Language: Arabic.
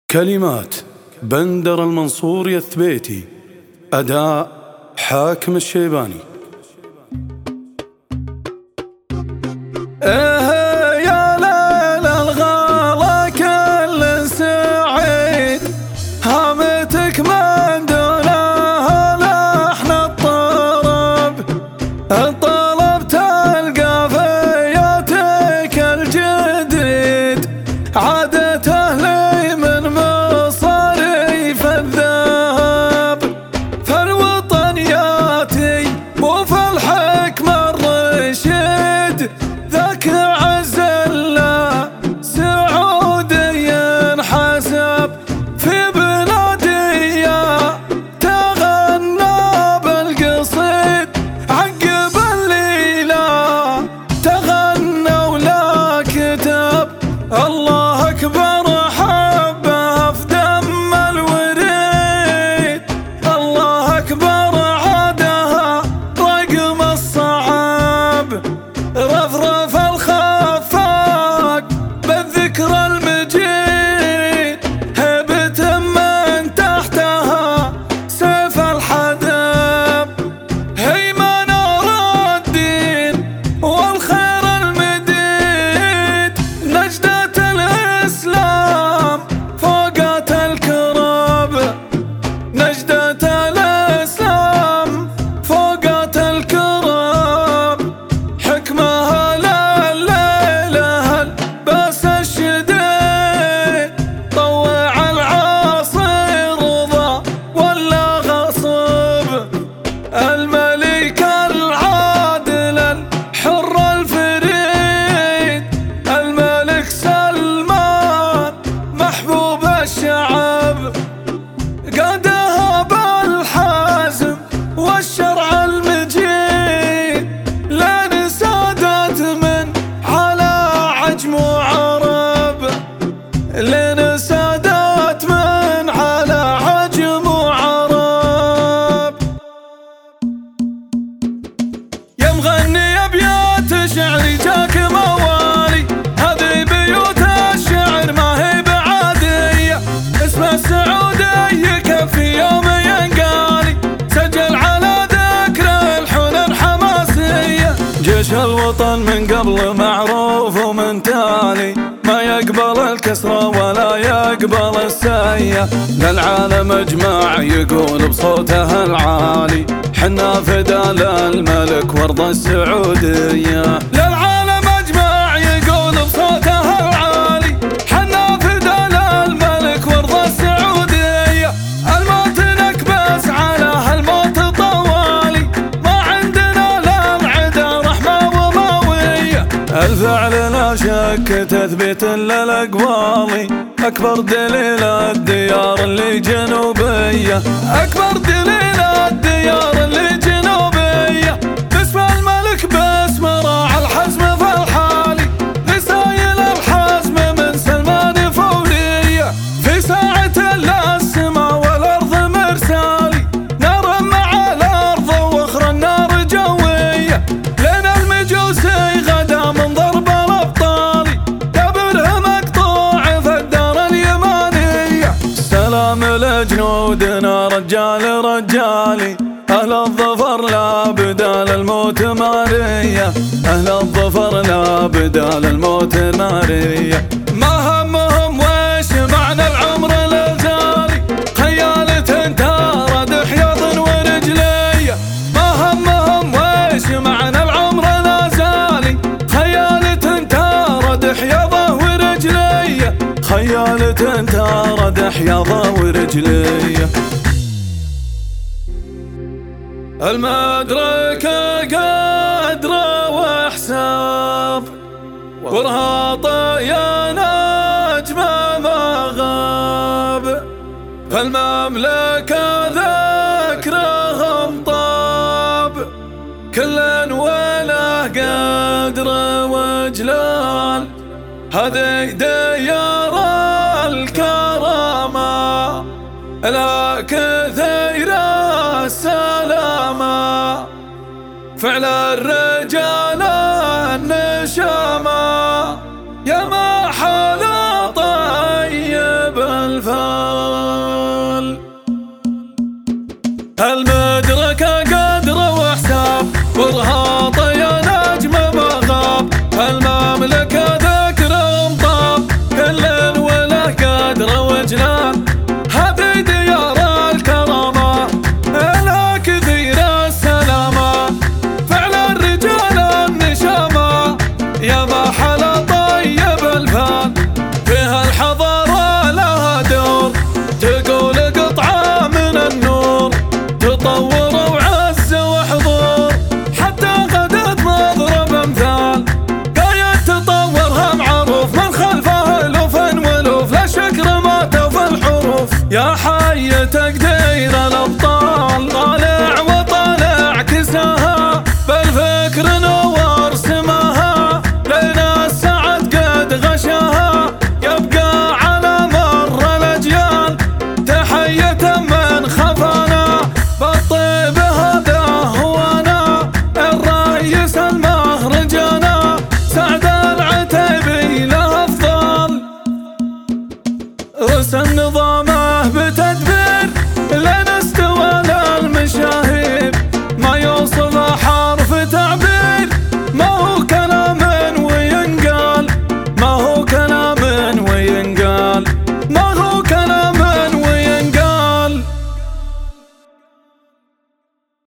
كلمات بندر المنصور يثبيتي، أداء حاكم الشيباني. يا ليل الغلا كل سعيد، هامتك من دونها لحن الطرب، طلبت القافيتك الجديد، عادت أهلي من مصاريف الذهب، فالوطن ياتي وفي الحكم الرشيد، ذاك عز الله سعودي حسب، في بلادي تغنى بالقصيد، عقب الليلة تغنى ولا كتب، الله أكبر حبه في دم الوريد، الله أكبر عادها رقم الصعب، رفرف الخفاق بالذكرى المجيد، هبة من تحتها سيف الحدب، هيمن الدين والخير المديد، نجدة الإسلام فوقت الكرب، نجدة الإسلام فوقت الكرب، حكمها لليلة الباس الشديد، طوع العصير رضا ولا غصب، الملك العادل الحر الفريد، الملك سلمان محبوب الشعب، قادها بالحزم والشرع المجيد، لين سادت من على عجم وعرب، لين سادت من على عجم وعرب. يا مغني ابيات شعري جاك موالي، هذه بيوت الشعر ما هي بعادية، اسم السعودي يكفي يوم ينقالي، سجل على ذكر الحنن حماسية، جيش الوطن من قبل معروف ومن تالي، ما يقبل الكسرة ولا يقبل السية، للعالم اجمع يقول بصوته العالي، حنا فدا للملك وارض السعودية، للعالم اجمع يقول بصوته العالي، حنا فدا للملك وارض السعودية، الموت نكبس على الموت طوالي، ما عندنا للعدا رحمة وماوية، الفعل لا شك تثبيت للأقوالي، أكبر دليل الديار اللي جنوبية، أكبر دليل الديار اللي جنوبية، باسم الملك باسم راعى الحزم في الحالي، رسايل الحزم من سلمان فورية، في ساعة السماء والأرض مرسالي، نار مع الأرض وأخرى النار جوية، لين المجوسي غدا من ضرب الأبطالي، دبره مقطوع في الدار اليمانية، سلام لجنودنا رجال رجالي، أهل الظفر لا بدال الموت مارية، أهل الظفر لا بدال الموت مارية، ما همهم ويش معنى العمر الغالي، خيالة تارد حياض ورجلية، ما همهم ويش معنى العمر الغالي، خيالة تارد حياضه ورجلية، خيالة تارد حياضه ورجلية، المدركة قدر وحساب، ورهاط يا نجم ما غاب، فالمملكة ذكرهم طاب، كل وله قدر وجلال، هذه ديار الكرامة، لا كثير السلامة، فعل الرجال النشامة، يا ما حلا طيب الأفعال. المدركة قدر وحساب وارهاط يا نجم ما غاب. المملكة ذكر مطاب كل وله قدر وجلال. هذه ديار الكرامة إلى كثير السلامة. فعل الرجال النشامة يا محل طيب الفال. فيها الحضارة لها دور تقول قطعة من النور. تطور وعز وحضور حتى غدت مضرب امثال. قايد تطورها معروف من خلفه الوف والوف. لا شكر ماتوا في الحروف يا حي تقدر